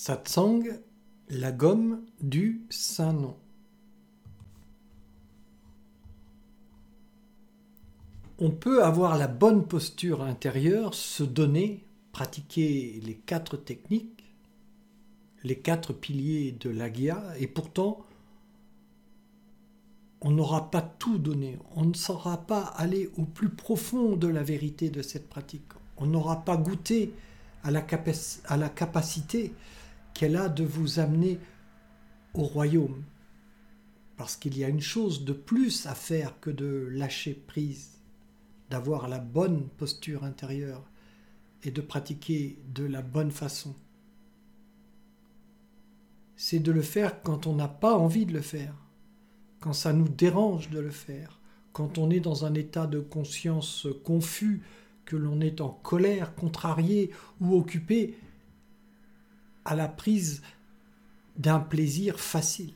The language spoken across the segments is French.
Satsang, la gomme du Saint-Nom. On peut avoir la bonne posture intérieure, se donner, pratiquer les 4 techniques, les 4 piliers de l'Agya, et pourtant, on n'aura pas tout donné. On ne saura pas aller au plus profond de la vérité de cette pratique. On n'aura pas goûté à la capacité qu'elle a de vous amener au royaume. Parce qu'il y a une chose de plus à faire que de lâcher prise, d'avoir la bonne posture intérieure et de pratiquer de la bonne façon. C'est de le faire quand on n'a pas envie de le faire, quand ça nous dérange de le faire, quand on est dans un état de conscience confus, que l'on est en colère, contrarié ou occupé à la prise d'un plaisir facile.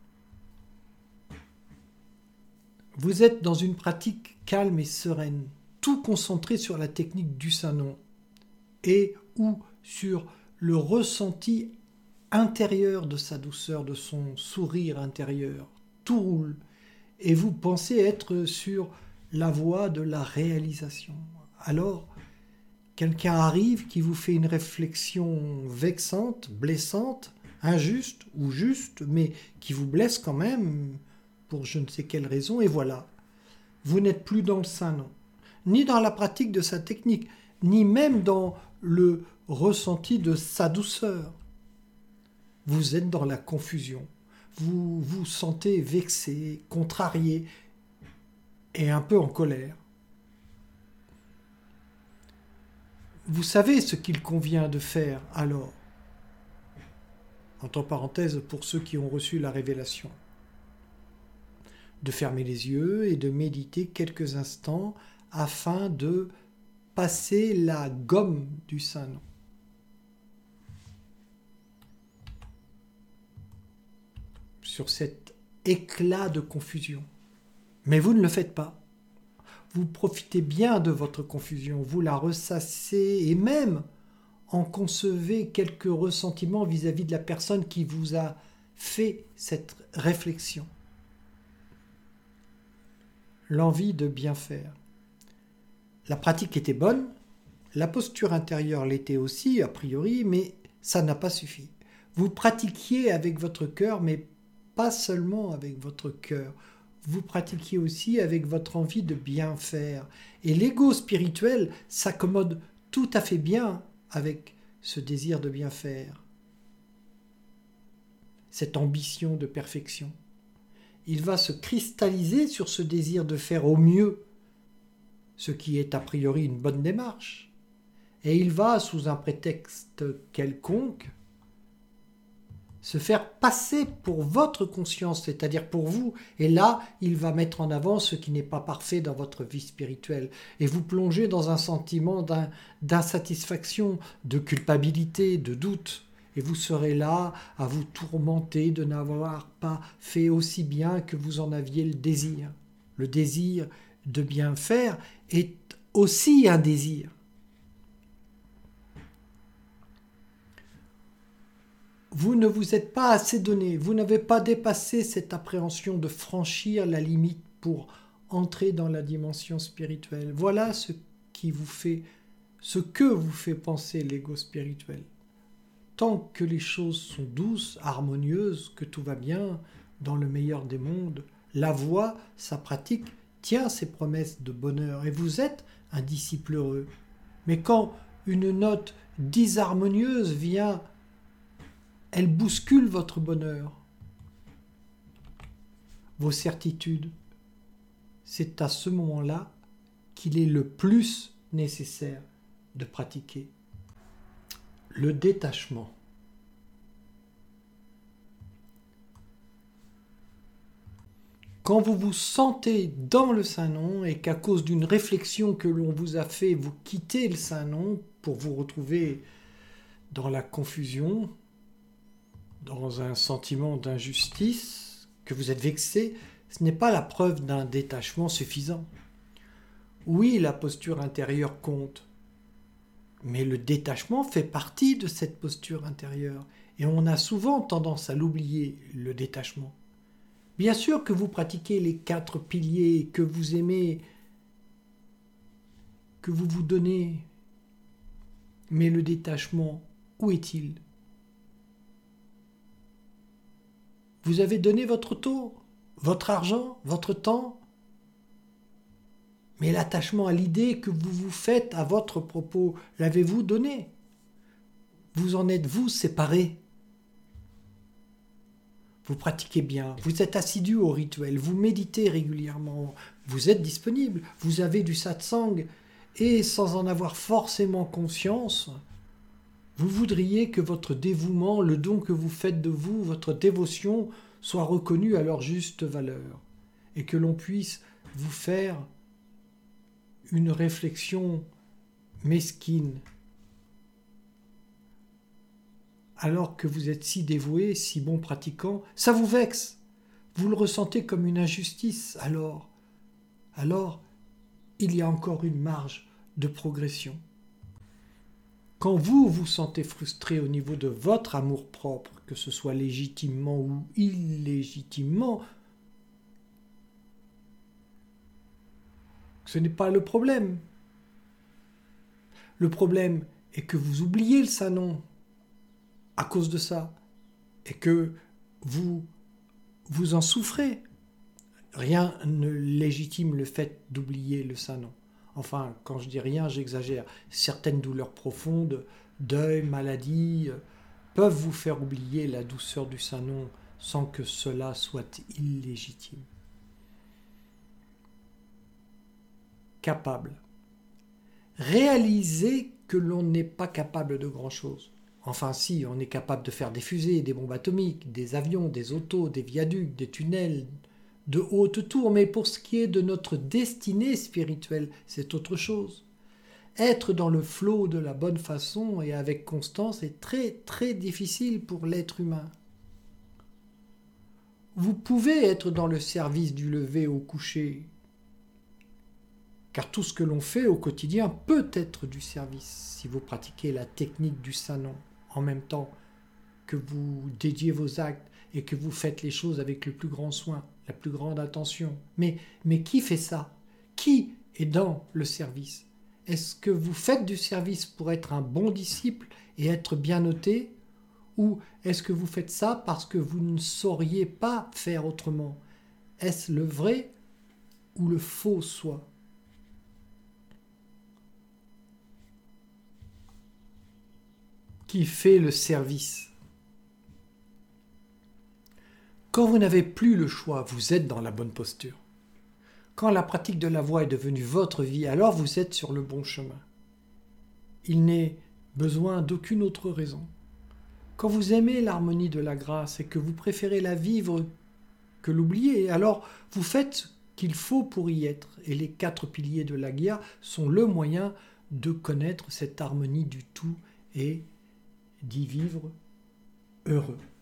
Vous êtes dans une pratique calme et sereine, tout concentré sur la technique du Saint-Nom et ou sur le ressenti intérieur de sa douceur, de son sourire intérieur. Tout roule et vous pensez être sur la voie de la réalisation. Alors, quelqu'un arrive qui vous fait une réflexion vexante, blessante, injuste ou juste, mais qui vous blesse quand même pour je ne sais quelle raison, et voilà. Vous n'êtes plus dans le Saint-Nom, ni dans la pratique de sa technique, ni même dans le ressenti de sa douceur. Vous êtes dans la confusion. Vous vous sentez vexé, contrarié et un peu en colère. Vous savez ce qu'il convient de faire alors, entre parenthèses pour ceux qui ont reçu la révélation, de fermer les yeux et de méditer quelques instants afin de passer la gomme du Saint-Nom. Sur cet éclat de confusion. Mais vous ne le faites pas. Vous profitez bien de votre confusion, vous la ressassez et même en concevez quelques ressentiments vis-à-vis de la personne qui vous a fait cette réflexion. L'envie de bien faire. La pratique était bonne, la posture intérieure l'était aussi, a priori, mais ça n'a pas suffi. Vous pratiquiez avec votre cœur, mais pas seulement avec votre cœur. Vous pratiquiez aussi avec votre envie de bien faire. Et l'ego spirituel s'accommode tout à fait bien avec ce désir de bien faire, cette ambition de perfection. Il va se cristalliser sur ce désir de faire au mieux, ce qui est a priori une bonne démarche. Et il va, sous un prétexte quelconque, se faire passer pour votre conscience, c'est-à-dire pour vous. Et là, il va mettre en avant ce qui n'est pas parfait dans votre vie spirituelle. Et vous plongez dans un sentiment d'insatisfaction, de culpabilité, de doute. Et vous serez là à vous tourmenter de n'avoir pas fait aussi bien que vous en aviez le désir. Le désir de bien faire est aussi un désir. Vous ne vous êtes pas assez donné, vous n'avez pas dépassé cette appréhension de franchir la limite pour entrer dans la dimension spirituelle. Voilà ce que vous fait penser l'ego spirituel. Tant que les choses sont douces, harmonieuses, que tout va bien, dans le meilleur des mondes, la voie, sa pratique, tient ses promesses de bonheur et vous êtes un disciple heureux. Mais quand une note disharmonieuse vient, elle bouscule votre bonheur, vos certitudes. C'est à ce moment-là qu'il est le plus nécessaire de pratiquer. Le détachement. Quand vous vous sentez dans le Saint-Nom et qu'à cause d'une réflexion que l'on vous a fait, vous quittez le Saint-Nom pour vous retrouver dans la confusion, dans un sentiment d'injustice, que vous êtes vexé, ce n'est pas la preuve d'un détachement suffisant. Oui, la posture intérieure compte, mais le détachement fait partie de cette posture intérieure. Et on a souvent tendance à l'oublier, le détachement. Bien sûr que vous pratiquez les 4 piliers, que vous aimez, que vous vous donnez. Mais le détachement, où est-il? Vous avez donné votre taux, votre argent, votre temps. Mais l'attachement à l'idée que vous vous faites à votre propos, l'avez-vous donné? Vous en êtes-vous séparé? Vous pratiquez bien, vous êtes assidu au rituel, vous méditez régulièrement, vous êtes disponible, vous avez du satsang, et sans en avoir forcément conscience, vous voudriez que votre dévouement, le don que vous faites de vous, votre dévotion, soit reconnu à leur juste valeur, et que l'on puisse vous faire une réflexion mesquine, alors que vous êtes si dévoué, si bon pratiquant, ça vous vexe. Vous le ressentez comme une injustice. Alors, il y a encore une marge de progression. Quand vous vous sentez frustré au niveau de votre amour-propre, que ce soit légitimement ou illégitimement, ce n'est pas le problème. Le problème est que vous oubliez le sanon à cause de ça, et que vous en souffrez. Rien ne légitime le fait d'oublier le sanon. Enfin, quand je dis rien, j'exagère. Certaines douleurs profondes, deuil, maladie, peuvent vous faire oublier la douceur du sanon sans que cela soit illégitime. Capable. Réaliser que l'on n'est pas capable de grand-chose. Enfin si, on est capable de faire des fusées, des bombes atomiques, des avions, des autos, des viaducs, des tunnels, de hautes tours, mais pour ce qui est de notre destinée spirituelle, c'est autre chose. Être dans le flot de la bonne façon et avec constance est très très difficile pour l'être humain. Vous pouvez être dans le service du lever au coucher, car tout ce que l'on fait au quotidien peut être du service si vous pratiquez la technique du sanon en même temps que vous dédiez vos actes et que vous faites les choses avec le plus grand soin, la plus grande attention. Mais qui fait ça? Qui est dans le service? Est-ce que vous faites du service pour être un bon disciple et être bien noté? Ou est-ce que vous faites ça parce que vous ne sauriez pas faire autrement? Est-ce le vrai ou le faux soi? Qui fait le service? Quand vous n'avez plus le choix, vous êtes dans la bonne posture. Quand la pratique de la voie est devenue votre vie, alors vous êtes sur le bon chemin. Il n'est besoin d'aucune autre raison. Quand vous aimez l'harmonie de la grâce et que vous préférez la vivre que l'oublier, alors vous faites ce qu'il faut pour y être. Et les 4 piliers de l'Agya sont le moyen de connaître cette harmonie du tout et d'y vivre heureux.